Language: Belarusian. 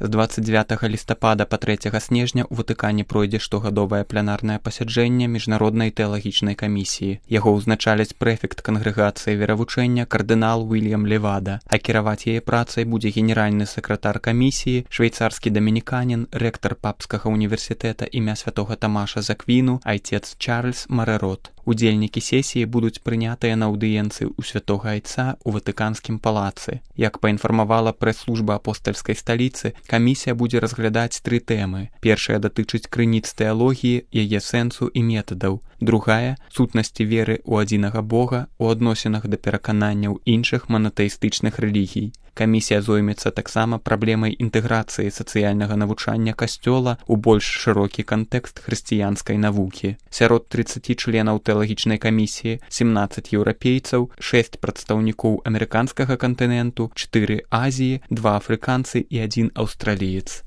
З 29 лістапада па 3 снежня ў Ватыкане пройдзе штогадовае пленарнае пасяджэнне міжнароднай тэалагічнай камісіі. Яго ўзначаліць прэфект кангрэгацыі веравучэння кардынал Уільям Левада, а кіраваць яе працай будзе генеральны сакратар камісіі, швейцарскі дамініканін, рэктар папскага універсітэта імя святога Тамаша з Аквіну, айцец Чарльз Марэрот. Удзельнікі сесіі будуць прынятыя на аўдыенцыі ў святога айца ў Ватыканскім палацы. Як паінфармавала прэс-служба апостальскай сталіцы, камісія будзе разглядаць 3 тэмы. Першая датычыць крыніц тэалогіі, яе сэнсу і метадаў. Другая – сутнасці веры ў адзінага Бога ў адносінах да перакананняў іншых манатэістычных рэлігій. Камісія зоймецца таксама праблемай інтэграцыі сацыяльнага навучання Касцёла ў больш шырокі кантэкст хрысціянскай навукі. Сярод 30 членаў тэалагічнай камісіі 17 еўрапейцаў, 6 прадстаўнікоў амерыканскага кантыненту, 4 Азіі, 2 афрыканцы і 1 аўстраліец.